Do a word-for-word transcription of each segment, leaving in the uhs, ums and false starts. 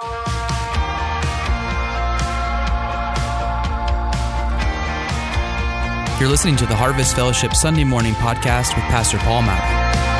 You're listening to the Harvest Fellowship Sunday Morning Podcast with Pastor Paul Malley.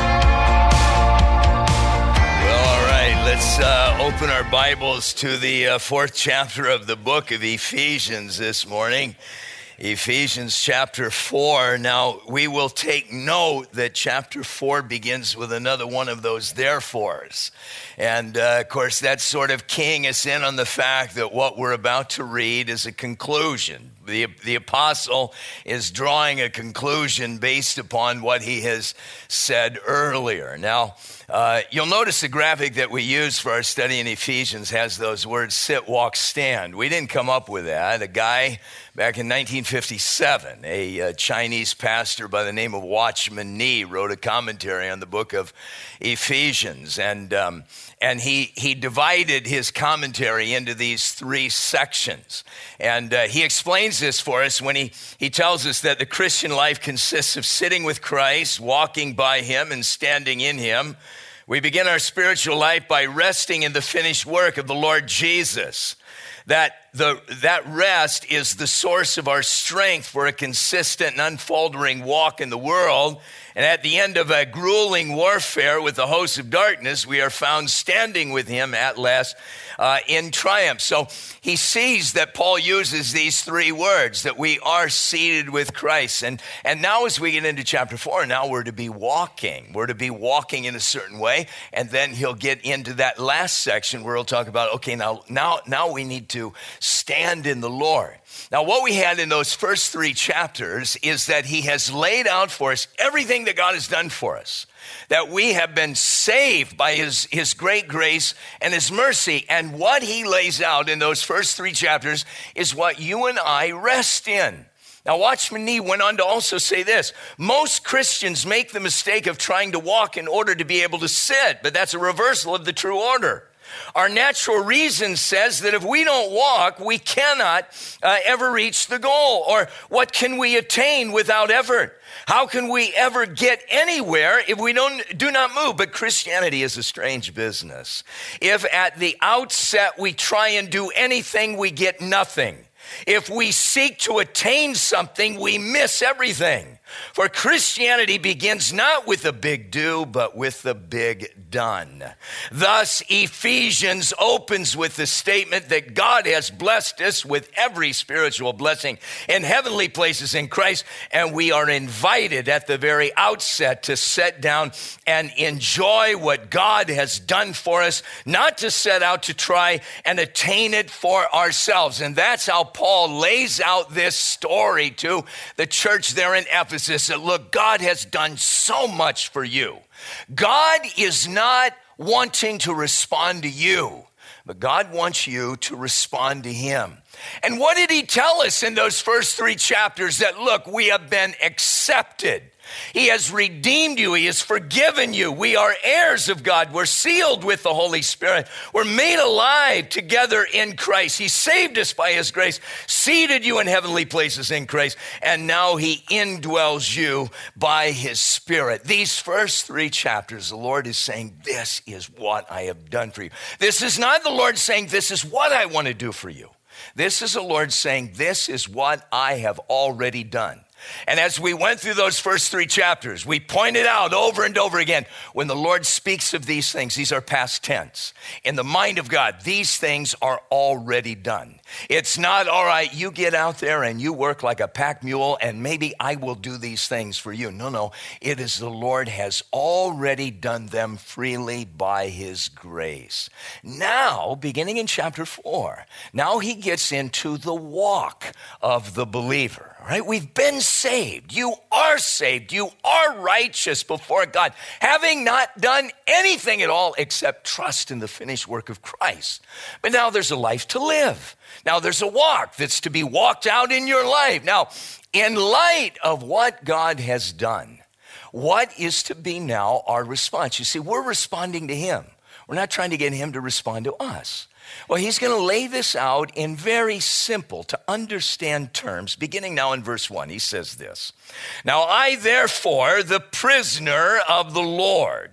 Well, all right, let's uh, open our Bibles to the uh, fourth chapter of the book of Ephesians this morning. Ephesians chapter four. Now, we will take note that chapter four begins with another one of those therefores. And, uh, of course, that's sort of keying us in on the fact that what we're about to read is a conclusion. The, the apostle is drawing a conclusion based upon what he has said earlier. Now, uh, you'll notice the graphic that we use for our study in Ephesians has those words, sit, walk, stand. We didn't come up with that. A guy back in nineteen fifty-seven, a, a Chinese pastor by the name of Watchman Nee wrote a commentary on the book of Ephesians. And um, and he, he divided his commentary into these three sections. And uh, he explains this for us when he, he tells us that the Christian life consists of sitting with Christ, walking by him, and standing in him. We begin our spiritual life by resting in the finished work of the Lord Jesus. That the that rest is the source of our strength for a consistent and unfaltering walk in the world. And at the end of a grueling warfare with the hosts of darkness, we are found standing with him at last uh, in triumph. So he sees that Paul uses these three words, that we are seated with Christ. And, and now as we get into chapter four, now we're to be walking. We're to be walking in a certain way. And then he'll get into that last section where he'll talk about, okay, now, now, now we need to stand in the Lord. Now, what we had in those first three chapters is that he has laid out for us everything that God has done for us, that we have been saved by his, his great grace and his mercy. And what he lays out in those first three chapters is what you and I rest in. Now, Watchman Nee went on to also say this: most Christians make the mistake of trying to walk in order to be able to sit, but that's a reversal of the true order. Our natural reason says that if we don't walk, we cannot uh, ever reach the goal. Or what can we attain without effort? How can we ever get anywhere if we don't do not move? But Christianity is a strange business. If at the outset we try and do anything, we get nothing. If we seek to attain something, we miss everything. For Christianity begins not with a big do, but with the big done. Thus, Ephesians opens with the statement that God has blessed us with every spiritual blessing in heavenly places in Christ, and we are invited at the very outset to sit down and enjoy what God has done for us, not to set out to try and attain it for ourselves. And that's how Paul lays out this story to the church there in Ephesus. That look, God has done so much for you. God is not wanting to respond to you, but God wants you to respond to him. And what did he tell us in those first three chapters? That look, we have been accepted. He has redeemed you. He has forgiven you. We are heirs of God. We're sealed with the Holy Spirit. We're made alive together in Christ. He saved us by his grace, seated you in heavenly places in Christ, and now he indwells you by his Spirit. These first three chapters, the Lord is saying, this is what I have done for you. This is not the Lord saying, this is what I want to do for you. This is the Lord saying, this is what I have already done. And as we went through those first three chapters, we pointed out over and over again, when the Lord speaks of these things, these are past tense. In the mind of God, these things are already done. It's not, all right, you get out there and you work like a pack mule and maybe I will do these things for you. No, no, it is the Lord has already done them freely by his grace. Now, beginning in chapter four, now he gets into the walk of the believer. Right? We've been saved. You are saved. You are righteous before God, having not done anything at all except trust in the finished work of Christ. But now there's a life to live. Now there's a walk that's to be walked out in your life. Now, in light of what God has done, what is to be now our response? You see, we're responding to him. We're not trying to get him to respond to us. Well, he's going to lay this out in very simple to understand terms. Beginning now in verse one, he says this: "Now I, therefore, the prisoner of the Lord,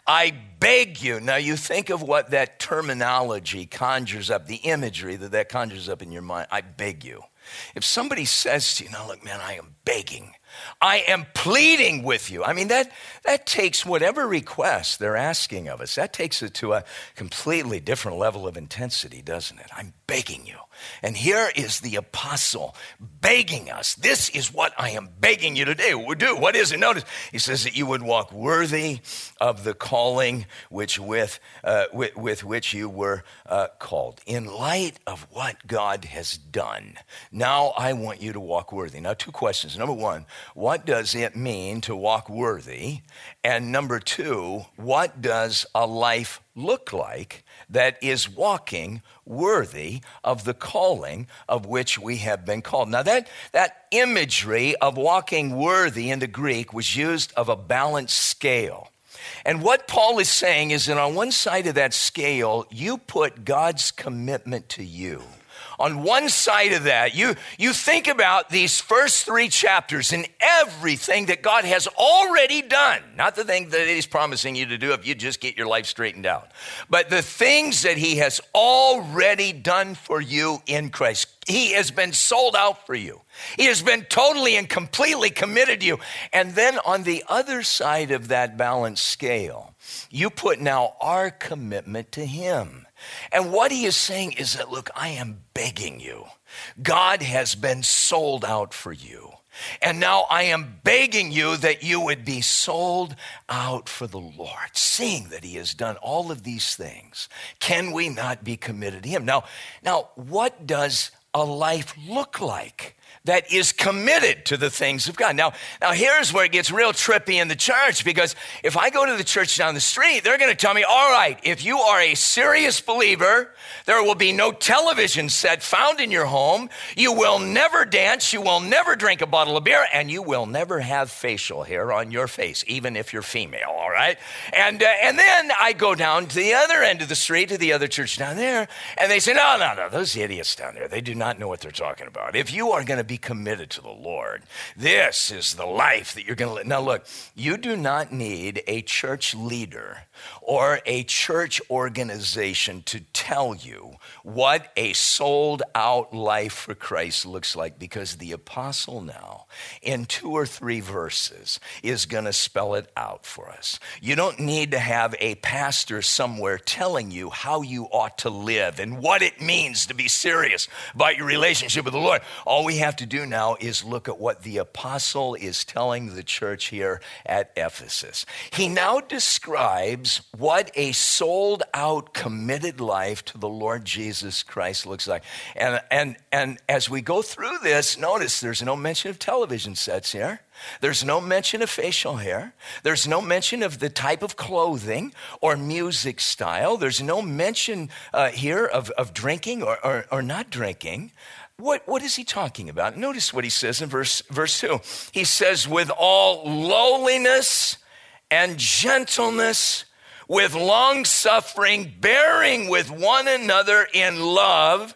I beg you. Now you think of what that terminology conjures up, the imagery that that conjures up in your mind. I beg you. If somebody says to you, now look, man, I am begging. I am pleading with you. I mean, that, that takes whatever request they're asking of us, that takes it to a completely different level of intensity, doesn't it? I'm begging you. And here is the apostle begging us. This is what I am begging you to do. do. What is it? Notice, he says that you would walk worthy of the calling which with, uh, with, with which you were uh, called. In light of what God has done, now I want you to walk worthy. Now, two questions. Number one, what does it mean to walk worthy? And number two, what does a life look like that is walking worthy of the calling of which we have been called? Now that, that imagery of walking worthy in the Greek was used of a balanced scale. And what Paul is saying is that on one side of that scale, you put God's commitment to you. On one side of that, you, you think about these first three chapters and everything that God has already done. Not the thing that he's promising you to do if you just get your life straightened out, but the things that he has already done for you in Christ. He has been sold out for you. He has been totally and completely committed to you. And then on the other side of that balanced scale, you put now our commitment to him. And what he is saying is that, look, I am begging you. God has been sold out for you. And now I am begging you that you would be sold out for the Lord. Seeing that he has done all of these things, can we not be committed to him? Now, now, what does a life look like that is committed to the things of God? Now, now here's where it gets real trippy in the church, because if I go to the church down the street, they're going to tell me, all right, if you are a serious believer, there will be no television set found in your home. You will never dance. You will never drink a bottle of beer, and you will never have facial hair on your face, even if you're female, all right? And, uh, and then I go down to the other end of the street, to the other church down there, and they say, no, no, no, those idiots down there, they do not know what they're talking about. If you are going to be committed to the Lord, this is the life that you're going to live. Now look, you do not need a church leader or a church organization to tell you what a sold out life for Christ looks like, because the apostle now in two or three verses is going to spell it out for us. You don't need to have a pastor somewhere telling you how you ought to live and what it means to be serious about your relationship with the Lord. All we have to do now is look at what the apostle is telling the church here at Ephesus. He now describes what a sold out, committed life to the Lord Jesus Christ looks like. And, and, and as we go through this, notice there's no mention of television sets here. There's no mention of facial hair. There's no mention of the type of clothing or music style. There's no mention uh, here of, of drinking or, or, or not drinking. What, what is he talking about? Notice what he says in verse, verse two. He says, with all lowliness and gentleness, with long suffering, bearing with one another in love,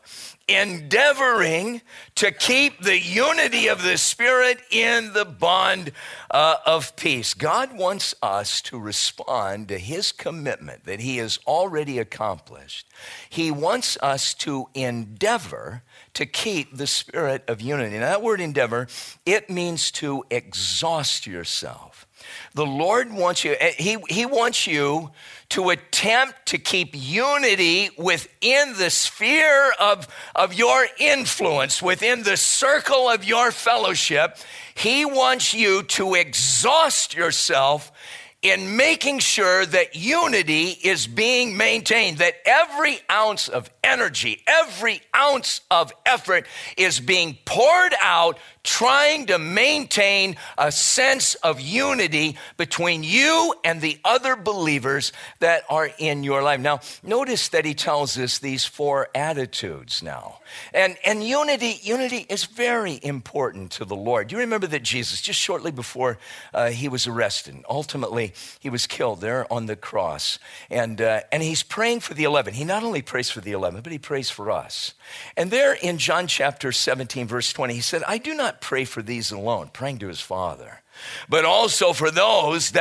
endeavoring to keep the unity of the Spirit in the bond uh, of peace. God wants us to respond to his commitment that he has already accomplished. He wants us to endeavor to keep the spirit of unity. Now, that word endeavor, it means to exhaust yourself. The Lord wants you, he, he wants you to attempt to keep unity within the sphere of, of your influence, within the circle of your fellowship. He wants you to exhaust yourself in making sure that unity is being maintained, that every ounce of energy, every ounce of effort is being poured out trying to maintain a sense of unity between you and the other believers that are in your life. Now, notice that he tells us these four attitudes now. And, and unity, unity is very important to the Lord. You remember that Jesus, just shortly before uh, he was arrested, ultimately he was killed there on the cross. And, uh, and he's praying for the eleven. He not only prays for the eleven, but he prays for us. And there in John chapter seventeen, verse twenty, he said, I do not pray for these alone, praying to his Father, but also for those that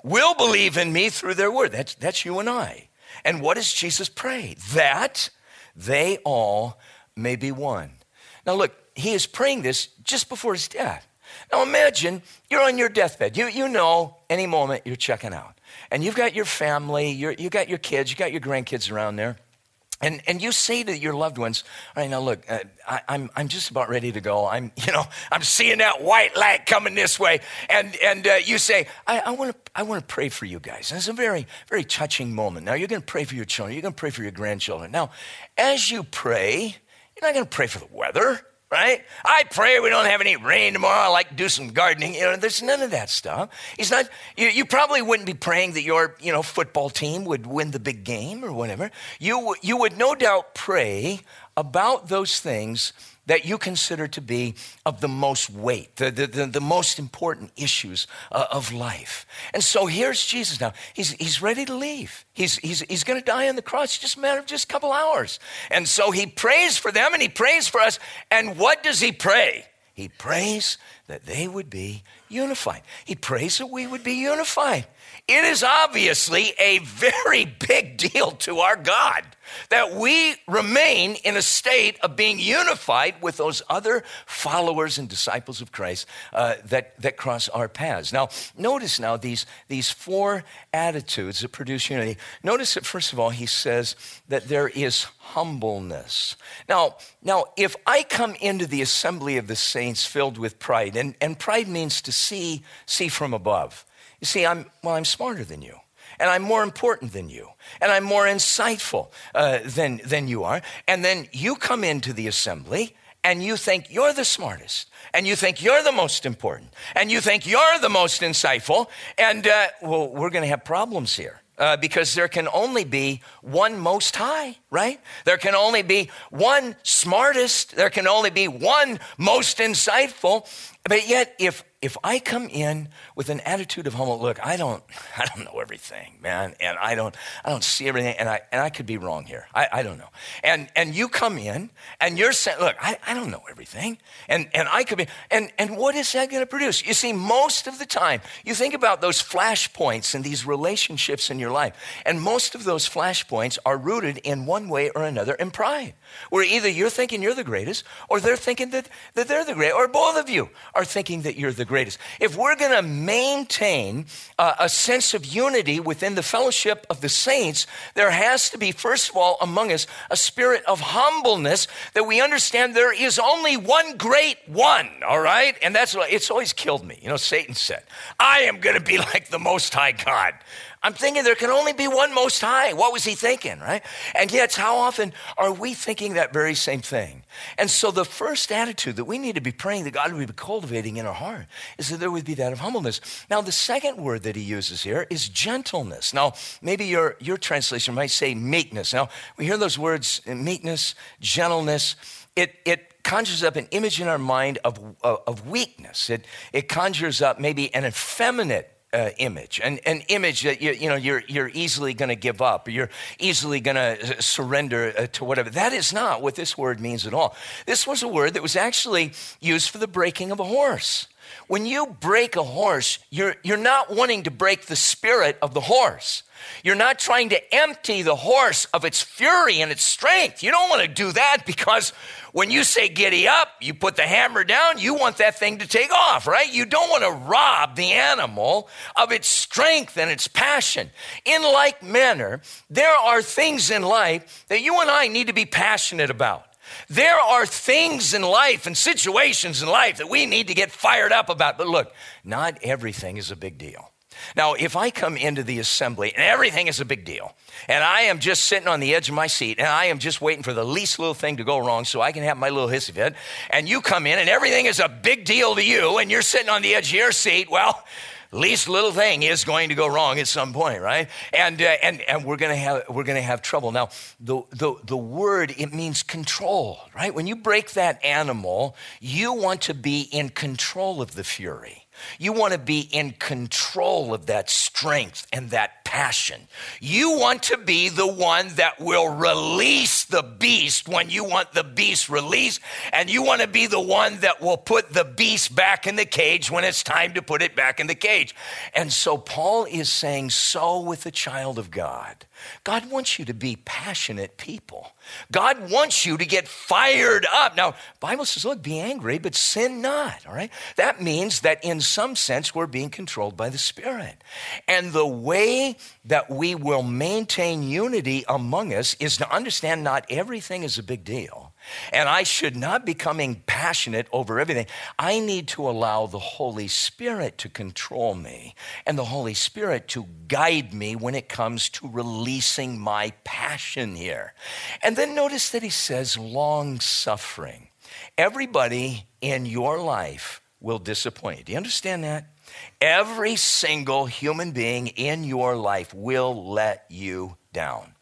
will believe in me through their word. That's, that's you and I. And what does Jesus pray? That they all may be one. Now look, he is praying this just before his death. Now imagine you're on your deathbed. You, you know any moment you're checking out. And you've got your family, you're, you got your kids, you got your grandkids around there. And and you say to your loved ones, all right, now look, uh, I, I'm I'm just about ready to go. I'm you know I'm seeing that white light coming this way, and and uh, you say, I want to I want to pray for you guys. And it's a very very touching moment. Now you're going to pray for your children. You're going to pray for your grandchildren. Now, as you pray, you're not going to pray for the weather, right? I pray we don't have any rain tomorrow. I like to do some gardening. You know, there's none of that stuff. He's not. You, you probably wouldn't be praying that your, you know, football team would win the big game or whatever. You you would no doubt pray about those things that you consider to be of the most weight, the, the, the, the most important issues uh, of life. And so here's Jesus now. He's, he's ready to leave. He's, he's, he's going to die on the cross. It's just a matter of just a couple hours. And so he prays for them and he prays for us. And what does he pray? He prays that they would be unified. He prays that we would be unified. It is obviously a very big deal to our God that we remain in a state of being unified with those other followers and disciples of Christ uh, that, that cross our paths. Now, notice now these, these four attitudes that produce unity. Notice that, first of all, he says that there is humbleness. Now, now, if I come into the assembly of the saints filled with pride, and, and pride means to see, see from above. You see, I'm, well, I'm smarter than you. And I'm more important than you. And I'm more insightful uh, than, than you are. And then you come into the assembly and you think you're the smartest. And you think you're the most important. And you think you're the most insightful. And, uh, well, we're going to have problems here. Uh, because there can only be one most high, right? There can only be one smartest. There can only be one most insightful. But yet, if if I come in with an attitude of humble, look, I don't I don't know everything, man, and I don't I don't see everything, and I and I could be wrong here. I, I don't know. And and you come in and you're saying, look, I, I don't know everything, and and I could be, and and what is that going to produce? You see, most of the time, you think about those flashpoints and these relationships in your life, and most of those flashpoints are rooted in one way or another in pride, where either you're thinking you're the greatest, or they're thinking that that they're the greatest, or both of you are thinking that you're the greatest. If we're going to maintain uh, a sense of unity within the fellowship of the saints, there has to be, first of all, among us, a spirit of humbleness that we understand there is only one great one, all right? And that's what, it's always killed me. You know, Satan said, I am going to be like the Most High God. I'm thinking there can only be one Most High. What was he thinking, right? And yet, how often are we thinking that very same thing? And so the first attitude that we need to be praying that God would be cultivating in our heart is that there would be that of humbleness. Now, the second word that he uses here is gentleness. Now, maybe your, your translation might say meekness. Now, we hear those words, meekness, gentleness. It, it conjures up an image in our mind of, of, of weakness. It, it conjures up maybe an effeminate Uh, image, an, an image that you, you know you're you're easily going to give up, or you're easily going to surrender uh, to whatever. That is not what this word means at all. This was a word that was actually used for the breaking of a horse. When you break a horse, you're you're not wanting to break the spirit of the horse. You're not trying to empty the horse of its fury and its strength. You don't want to do that, because when you say giddy up, you put the hammer down, you want that thing to take off, right? You don't want to rob the animal of its strength and its passion. In like manner, there are things in life that you and I need to be passionate about. There are things in life and situations in life that we need to get fired up about. But look, not everything is a big deal. Now, if I come into the assembly and everything is a big deal, and I am just sitting on the edge of my seat, and I am just waiting for the least little thing to go wrong so I can have my little hissy fit, and you come in and everything is a big deal to you, and you're sitting on the edge of your seat, well, least little thing is going to go wrong at some point, right? And uh, and and we're gonna have we're gonna have trouble. Now, the the the word, it means control, right? When you break that animal, you want to be in control of the fury. You want to be in control of that strength and that passion. You want to be the one that will release the beast when you want the beast released, and you want to be the one that will put the beast back in the cage when it's time to put it back in the cage. And so Paul is saying, so with the child of God. God wants you to be passionate people. God wants you to get fired up. Now, the Bible says, look, be angry, but sin not, all right? That means that in some sense, we're being controlled by the Spirit. And the way that we will maintain unity among us is to understand not everything is a big deal. And I should not be becoming passionate over everything. I need to allow the Holy Spirit to control me and the Holy Spirit to guide me when it comes to releasing my passion here. And then notice that he says long suffering. Everybody in your life will disappoint you. Do you understand that? Every single human being in your life will let you down.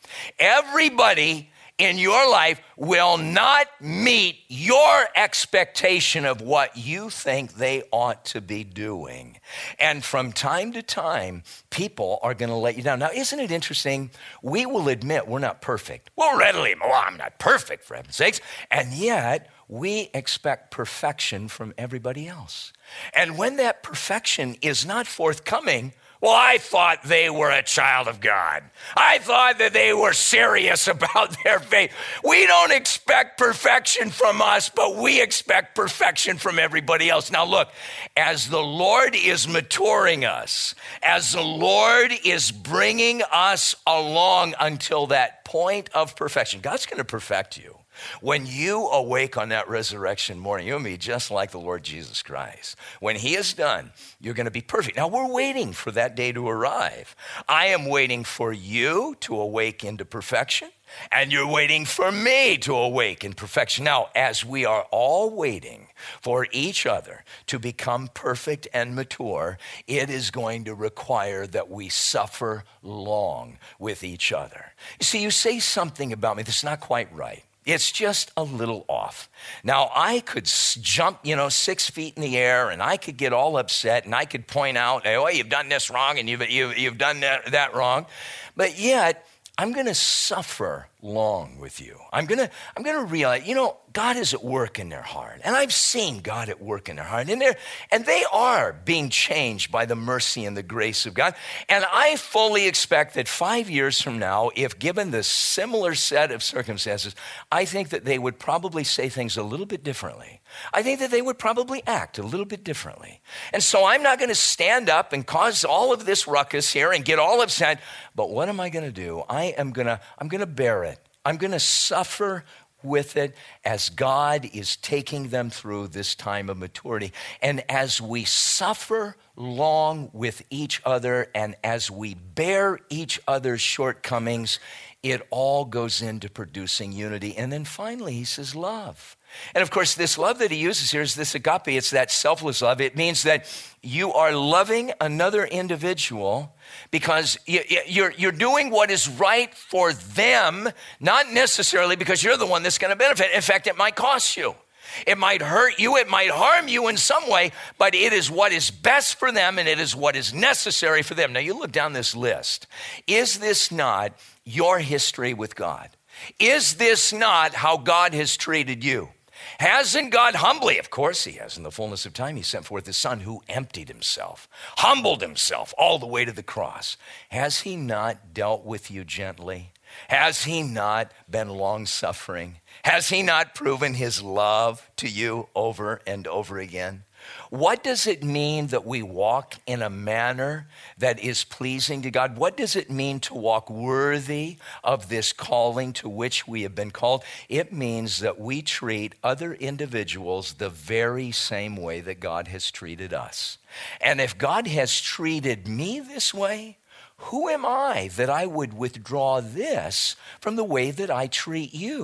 Everybody in your life will not meet your expectation of what you think they ought to be doing. And from time to time, people are going to let you down. Now, isn't it interesting? We will admit we're not perfect. We'll readily, well, I'm not perfect, for heaven's sakes. And yet, we expect perfection from everybody else. And when that perfection is not forthcoming, well, I thought they were a child of God. I thought that they were serious about their faith. We don't expect perfection from us, but we expect perfection from everybody else. Now look, as the Lord is maturing us, as the Lord is bringing us along until that point of perfection, God's going to perfect you. When you awake on that resurrection morning, you'll be just like the Lord Jesus Christ. When he is done, you're going to be perfect. Now, we're waiting for that day to arrive. I am waiting for you to awake into perfection, and you're waiting for me to awake in perfection. Now, as we are all waiting for each other to become perfect and mature, it is going to require that we suffer long with each other. You see, you say something about me that's not quite right. It's just a little off. Now, I could jump, you know, six feet in the air, and I could get all upset, and I could point out, oh, you've done this wrong, and you've, you've, you've done that, that wrong. But yet, I'm going to suffer long with you. I'm going to I'm going to realize, you know, God is at work in their heart. And I've seen God at work in their heart. And, they're, and they are being changed by the mercy and the grace of God. And I fully expect that five years from now, if given the similar set of circumstances, I think that they would probably say things a little bit differently. I think that they would probably act a little bit differently. And so I'm not going to stand up and cause all of this ruckus here and get all upset. But what am I going to do? I am going to, I'm going to bear it. I'm going to suffer with it as God is taking them through this time of maturity. And as we suffer long with each other and as we bear each other's shortcomings, it all goes into producing unity. And then finally, he says love. And of course, this love that he uses here is this agape. It's that selfless love. It means that you are loving another individual because you're, you're doing what is right for them, not necessarily because you're the one that's going to benefit. In fact, it might cost you. It might hurt you. It might harm you in some way, but it is what is best for them and it is what is necessary for them. Now, you look down this list. Is this not your history with God? Is this not how God has treated you? Hasn't God humbly, of course he has, in the fullness of time, he sent forth his son who emptied himself, humbled himself all the way to the cross. Has he not dealt with you gently? Has he not been long-suffering? Has he not proven his love to you over and over again? What does it mean that we walk in a manner that is pleasing to God? What does it mean to walk worthy of this calling to which we have been called? It means that we treat other individuals the very same way that God has treated us. And if God has treated me this way, who am I that I would withdraw this from the way that I treat you?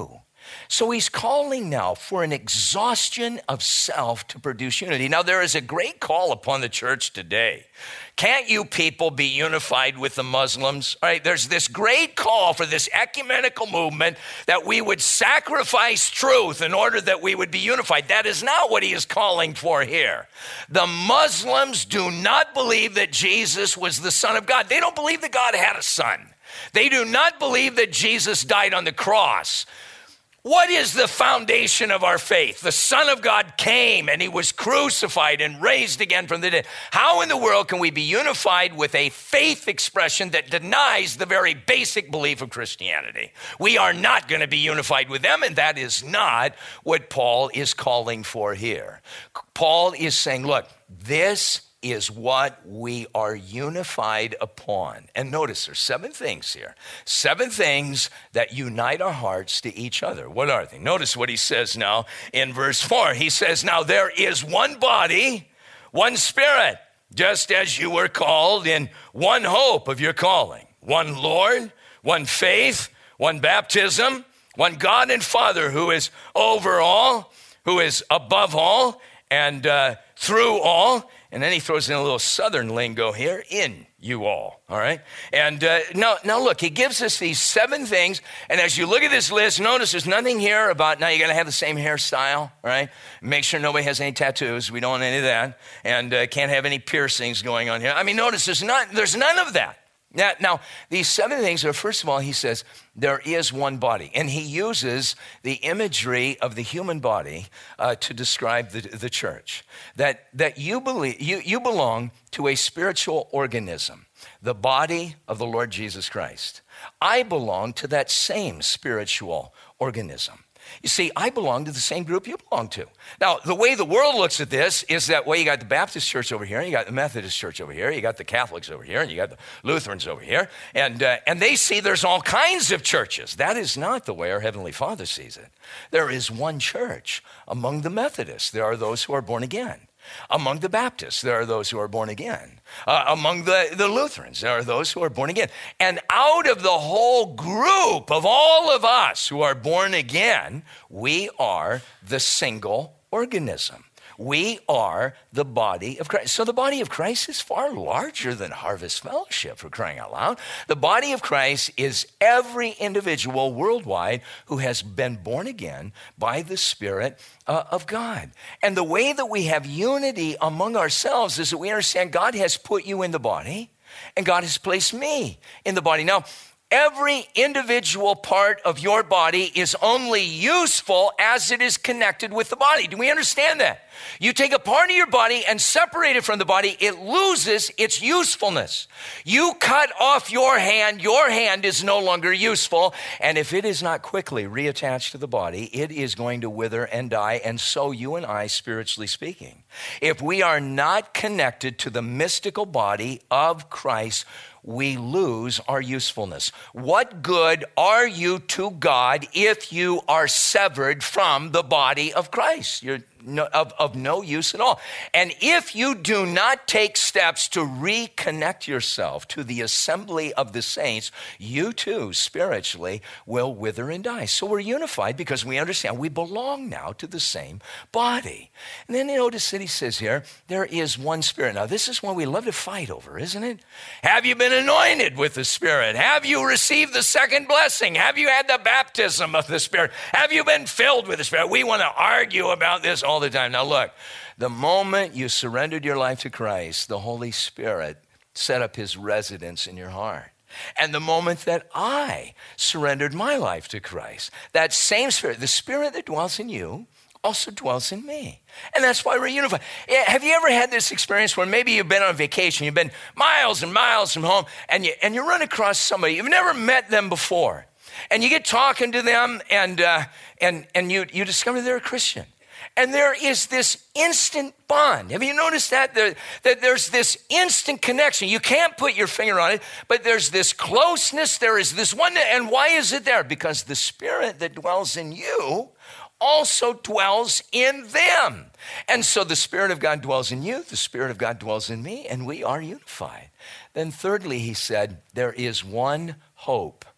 So he's calling now for an exhaustion of self to produce unity. Now, there is a great call upon the church today. Can't you people be unified with the Muslims? All right, there's this great call for this ecumenical movement that we would sacrifice truth in order that we would be unified. That is not what he is calling for here. The Muslims do not believe that Jesus was the Son of God. They don't believe that God had a son. They do not believe that Jesus died on the cross. What is the foundation of our faith? The Son of God came and he was crucified and raised again from the dead. How in the world can we be unified with a faith expression that denies the very basic belief of Christianity? We are not going to be unified with them, and that is not what Paul is calling for here. Paul is saying, look, this is what we are unified upon. And notice there's seven things here. Seven things that unite our hearts to each other. What are they? Notice what he says now in verse four. He says, now there is one body, one spirit, just as you were called in one hope of your calling. One Lord, one faith, one baptism, one God and Father who is over all, who is above all, and uh, through all. And then he throws in a little southern lingo here, in you all, all right? And uh, now, now look, he gives us these seven things, and as you look at this list, notice there's nothing here about, now you got to have the same hairstyle, all right? Make sure nobody has any tattoos. We don't want any of that. And uh, can't have any piercings going on here. I mean, notice there's, not, there's none of that. Now, now, these seven things are, first of all, he says, there is one body. And he uses the imagery of the human body uh, to describe the, the church. That, that you, believe, you, you belong to a spiritual organism, the body of the Lord Jesus Christ. I belong to that same spiritual organism. You see, I belong to the same group you belong to. Now, the way the world looks at this is that, well, you got the Baptist church over here, and you got the Methodist church over here, you got the Catholics over here, and you got the Lutherans over here, and uh, and they see there's all kinds of churches. That is not the way our Heavenly Father sees it. There is one church. Among the Methodists, there are those who are born again. Among the Baptists, there are those who are born again. Uh, among the, the Lutherans, there are those who are born again. And out of the whole group of all of us who are born again, we are the single organism. We are the body of Christ. So the body of Christ is far larger than Harvest Fellowship, for crying out loud. The body of Christ is every individual worldwide who has been born again by the Spirit uh, of God. And the way that we have unity among ourselves is that we understand God has put you in the body and God has placed me in the body. Now, every individual part of your body is only useful as it is connected with the body. Do we understand that? You take a part of your body and separate it from the body, it loses its usefulness. You cut off your hand, your hand is no longer useful, and if it is not quickly reattached to the body, it is going to wither and die, and so you and I, spiritually speaking. If we are not connected to the mystical body of Christ, we lose our usefulness. What good are you to God if you are severed from the body of Christ? You're no, of, of no use at all. And if you do not take steps to reconnect yourself to the assembly of the saints, you too, spiritually, will wither and die. So we're unified because we understand we belong now to the same body. And then you notice that he says here, there is one Spirit. Now this is one we love to fight over, isn't it? Have you been anointed with the Spirit? Have you received the second blessing? Have you had the baptism of the Spirit? Have you been filled with the Spirit? We want to argue about this all the time. Now look, the moment you surrendered your life to Christ, the Holy Spirit set up his residence in your heart. And the moment that I surrendered my life to Christ, that same Spirit, the Spirit that dwells in you, also dwells in me. And that's why we're unified. Have you ever had this experience where maybe you've been on vacation, you've been miles and miles from home, and you, and you run across somebody, you've never met them before, and you get talking to them, and, uh, and, and you, you discover they're a Christian. And there is this instant bond. Have you noticed that? There, that there's this instant connection. You can't put your finger on it, but there's this closeness. There is this one. And why is it there? Because the Spirit that dwells in you also dwells in them. And so the Spirit of God dwells in you. The Spirit of God dwells in me, and we are unified. Then thirdly, he said, there is one hope.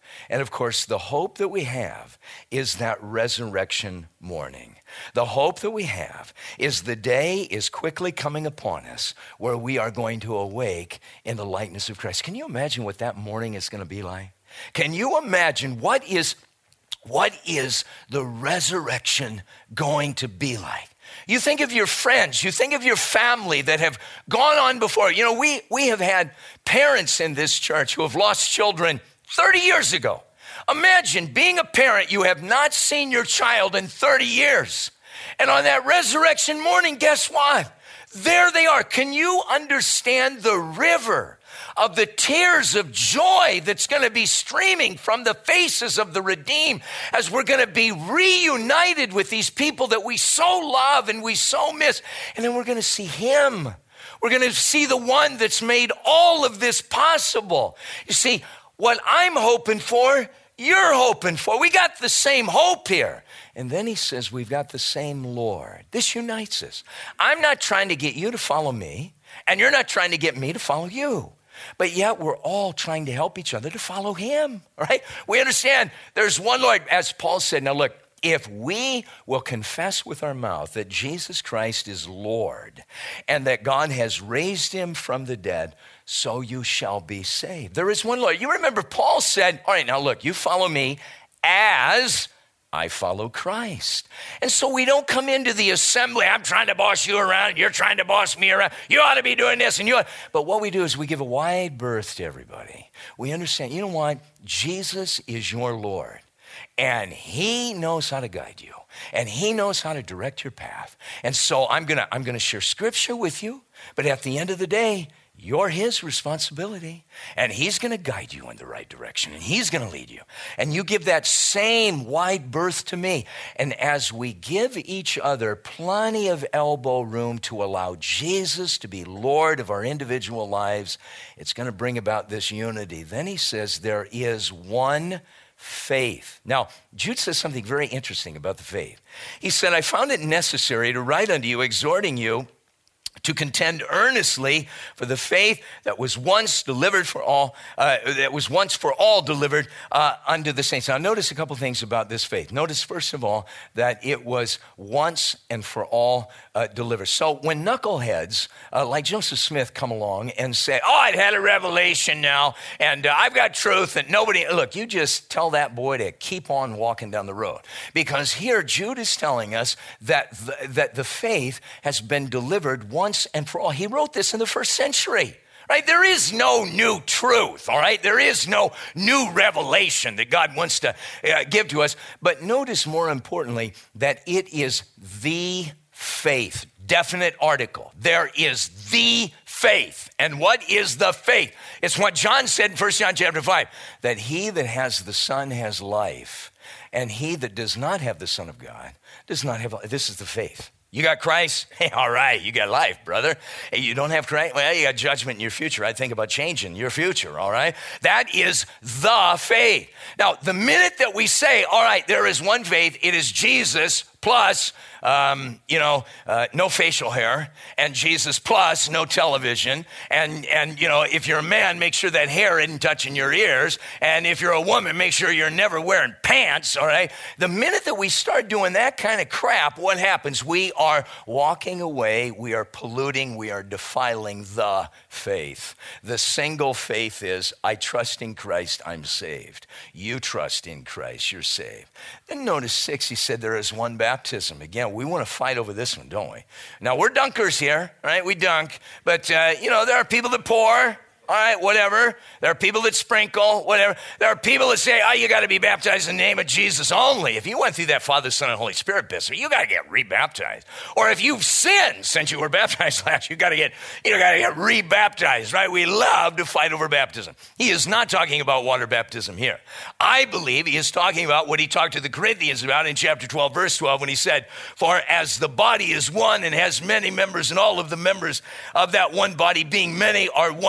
And of course, the hope that we have is that resurrection morning. The hope that we have is the day is quickly coming upon us where we are going to awake in the likeness of Christ. Can you imagine what that morning is going to be like? Can you imagine what is, what is the resurrection going to be like? You think of your friends, you think of your family that have gone on before. You know, we, we have had parents in this church who have lost children thirty years ago. Imagine being a parent, you have not seen your child in thirty years. And on that resurrection morning, guess what? There they are. Can you understand the river of the tears of joy that's going to be streaming from the faces of the redeemed as we're going to be reunited with these people that we so love and we so miss? And then we're going to see him. We're going to see the one that's made all of this possible. You see, what I'm hoping for, you're hoping for. We got the same hope here. And then he says, we've got the same Lord. This unites us. I'm not trying to get you to follow me, and you're not trying to get me to follow you. But yet we're all trying to help each other to follow him, right? We understand there's one Lord, as Paul said. Now look, if we will confess with our mouth that Jesus Christ is Lord and that God has raised him from the dead, so you shall be saved. There is one Lord. You remember Paul said, all right, now look, you follow me as I follow Christ. And so we don't come into the assembly, I'm trying to boss you around, you're trying to boss me around, you ought to be doing this and you ought. But what we do is we give a wide berth to everybody. We understand, you know what? Jesus is your Lord. And he knows how to guide you. And he knows how to direct your path. And so I'm gonna, I'm gonna share scripture with you, but at the end of the day, you're his responsibility, and he's going to guide you in the right direction, and he's going to lead you. And you give that same wide berth to me. And as we give each other plenty of elbow room to allow Jesus to be Lord of our individual lives, it's going to bring about this unity. Then he says there is one faith. Now, Jude says something very interesting about the faith. He said, I found it necessary to write unto you, exhorting you to contend earnestly for the faith that was once delivered for all, uh, that was once for all delivered uh, unto the saints. Now, notice a couple things about this faith. Notice, first of all, that it was once and for all uh, delivered. So when knuckleheads uh, like Joseph Smith come along and say, oh, I'd had a revelation now, and uh, I've got truth, and nobody, look, you just tell that boy to keep on walking down the road. Because here, Jude is telling us that the, that the faith has been delivered once and for all. He wrote this in the first century, right? There is no new truth, all right? There is no new revelation that God wants to uh, give to us. But notice, more importantly, that it is the faith, definite article. There is the faith. And what is the faith? It's what John said in First John chapter five, that he that has the Son has life, and he that does not have the Son of God does not have life. This is the faith. You got Christ? Hey, all right, you got life, brother. Hey, you don't have Christ? Well, you got judgment in your future. I think about changing your future, all right? That is the faith. Now, the minute that we say, all right, there is one faith, it is Jesus plus, um, you know, uh, no facial hair, and Jesus plus no television, and, and, you know, if you're a man, make sure that hair isn't touching your ears, and if you're a woman, make sure you're never wearing pants, all right? The minute that we start doing that kind of crap, what happens? We are walking away, we are polluting, we are defiling the faith. The single faith is, I trust in Christ, I'm saved. You trust in Christ, you're saved. Then notice six, he said there is one baptism. Again, we want to fight over this one, don't we? Now, we're dunkers here, right? We dunk. But, uh, you know, there are people that pour. All right, whatever. There are people that sprinkle, whatever. There are people that say, oh, you got to be baptized in the name of Jesus only. If you went through that Father, Son, and Holy Spirit business, you got to get rebaptized. Or if you've sinned since you were baptized last, you got to get, you got to get rebaptized, right? We love to fight over baptism. He is not talking about water baptism here. I believe he is talking about what he talked to the Corinthians about in chapter twelve, verse twelve, when he said, for as the body is one and has many members, and all of the members of that one body being many are one body,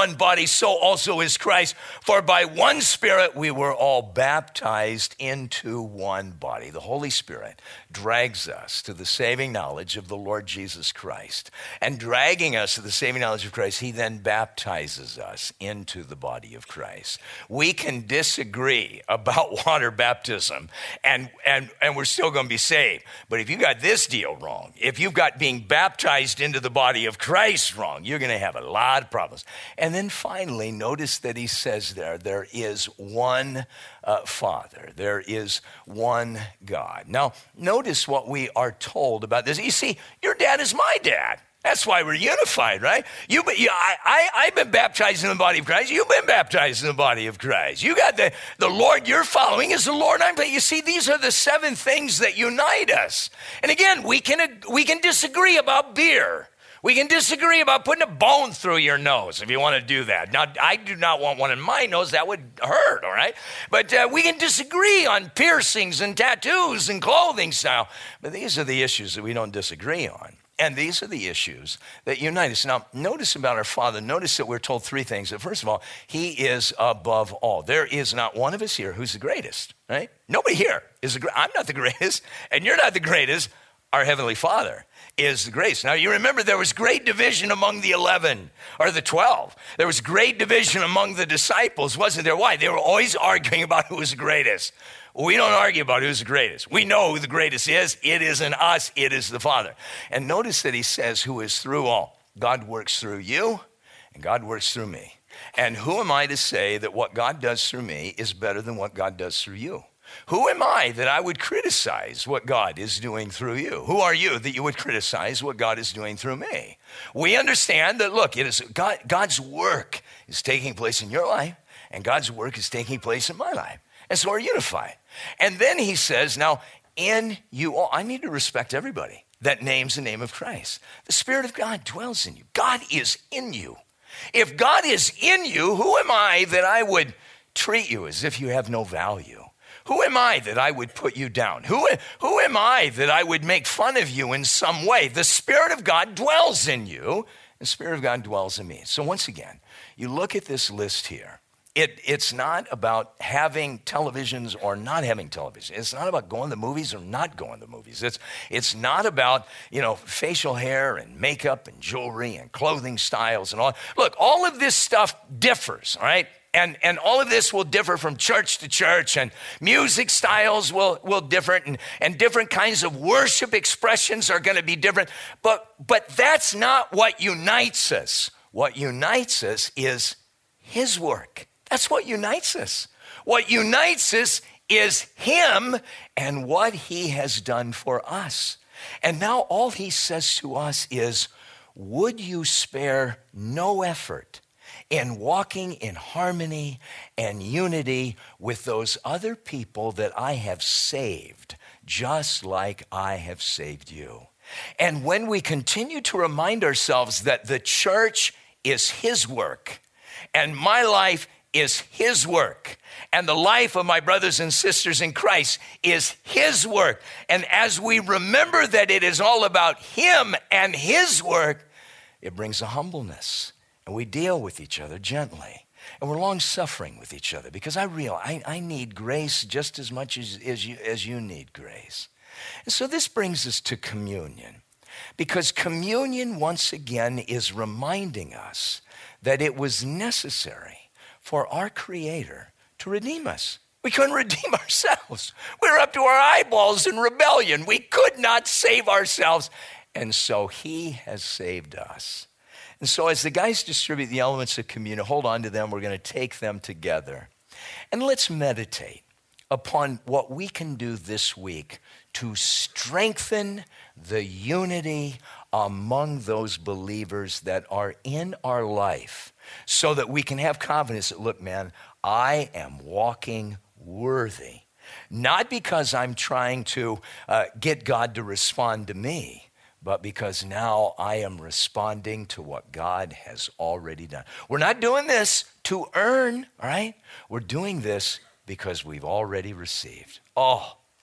so also is Christ. For by one Spirit we were all baptized into one body. The Holy Spirit drags us to the saving knowledge of the Lord Jesus Christ. And dragging us to the saving knowledge of Christ, he then baptizes us into the body of Christ. We can disagree about water baptism, and, and, and we're still going to be saved. But if you got this deal wrong, if you've got being baptized into the body of Christ wrong, you're going to have a lot of problems. And then finally, notice that he says there, there is one uh, Father. There is one God. Now, notice what we are told about this. You see, your dad is my dad. That's why we're unified, right? You, you, I, I, I've been baptized in the body of Christ. You've been baptized in the body of Christ. You got the, the Lord you're following is the Lord I'm following. You see, these are the seven things that unite us. And again, we can, we can disagree about beer. We can disagree about putting a bone through your nose if you want to do that. Now, I do not want one in my nose. That would hurt, all right? But uh, we can disagree on piercings and tattoos and clothing style. But these are the issues that we don't disagree on. And these are the issues that unite us. Now, notice about our Father. Notice that we're told three things. First of all, he is above all. There is not one of us here who's the greatest, right? Nobody here is the greatest. I'm not the greatest, and you're not the greatest. Our Heavenly Father is the greatest. Now, you remember there was great division among the eleven or the twelve. There was great division among the disciples, wasn't there? Why? They were always arguing about who was the greatest. We don't argue about who's the greatest. We know who the greatest is. It isn't us. It is the Father. And notice that he says, who is through all. God works through you, and God works through me. And who am I to say that what God does through me is better than what God does through you? Who am I that I would criticize what God is doing through you? Who are you that you would criticize what God is doing through me? We understand that, look, it is God, God's work is taking place in your life, and God's work is taking place in my life. And so we're unified. And then he says, now, in you all, I need to respect everybody that names the name of Christ. The Spirit of God dwells in you. God is in you. If God is in you, who am I that I would treat you as if you have no value? Who am I that I would put you down? Who, who am I that I would make fun of you in some way? The Spirit of God dwells in you. The Spirit of God dwells in me. So once again, you look at this list here. It, it's not about having televisions or not having television. It's not about going to the movies or not going to the movies. It's, it's not about, you know, facial hair and makeup and jewelry and clothing styles and all. Look, all of this stuff differs, all right? And, and all of this will differ from church to church, and music styles will, will differ, and, and different kinds of worship expressions are going to be different. But, but that's not what unites us. What unites us is his work. That's what unites us. What unites us is him and what he has done for us. And now all he says to us is, would you spare no effort in walking in harmony and unity with those other people that I have saved, just like I have saved you? And when we continue to remind ourselves that the church is his work, and my life is his work, and the life of my brothers and sisters in Christ is his work. And as we remember that it is all about him and his work, it brings a humbleness, and we deal with each other gently, and we're long-suffering with each other, because I realize I, I need grace just as much as, as, you, as you need grace. And so this brings us to communion, because communion once again is reminding us that it was necessary for our Creator to redeem us. We couldn't redeem ourselves. We were up to our eyeballs in rebellion. We could not save ourselves. And so he has saved us. And so as the guys distribute the elements of communion, hold on to them. We're going to take them together. And let's meditate upon what we can do this week to strengthen the unity among those believers that are in our life, so that we can have confidence that, look, man, I am walking worthy. Not because I'm trying to uh, get God to respond to me, but because now I am responding to what God has already done. We're not doing this to earn, all right? We're doing this because we've already received. Oh,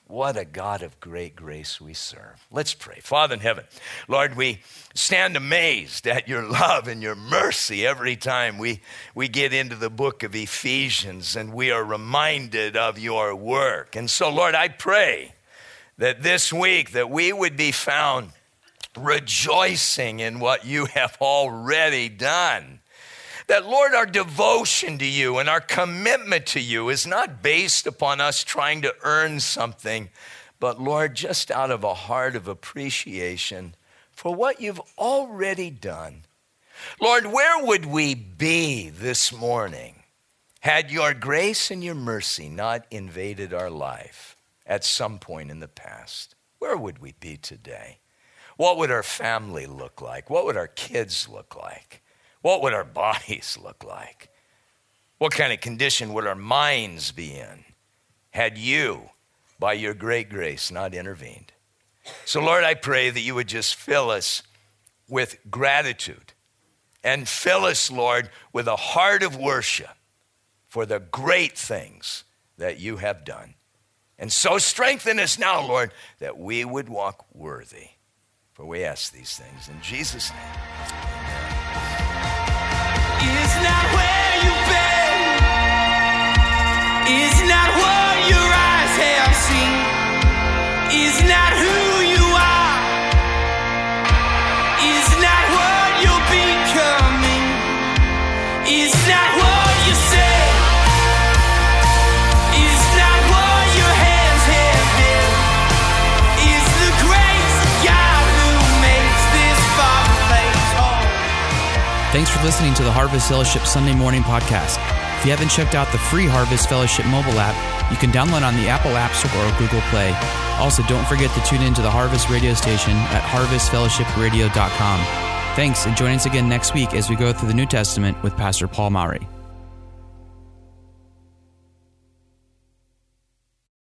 What a God of great grace we serve. Let's pray. Father in heaven, Lord, we stand amazed at your love and your mercy every time we, we get into the book of Ephesians and we are reminded of your work. And so, Lord, I pray that this week that we would be found rejoicing in what you have already done. That, Lord, our devotion to you and our commitment to you is not based upon us trying to earn something, but, Lord, just out of a heart of appreciation for what you've already done. Lord, where would we be this morning had your grace and your mercy not invaded our life at some point in the past? Where would we be today? What would our family look like? What would our kids look like? What would our bodies look like? What kind of condition would our minds be in had you, by your great grace, not intervened? So, Lord, I pray that you would just fill us with gratitude and fill us, Lord, with a heart of worship for the great things that you have done. And so strengthen us now, Lord, that we would walk worthy. For we ask these things in Jesus' name. It's not where you've been. It's not what your eyes have seen. It's not who you are. It's not what you're becoming. It's not what you say. It's not what your hands have been. It's the grace of God who makes this far place home. Thanks for listening to the Harvest Fellowship Sunday Morning Podcast. If you haven't checked out the free Harvest Fellowship mobile app, you can download on the Apple App Store or Google Play. Also, don't forget to tune in to the Harvest radio station at harvest fellowship radio dot com. Thanks, and join us again next week as we go through the New Testament with Pastor Paul Mowry.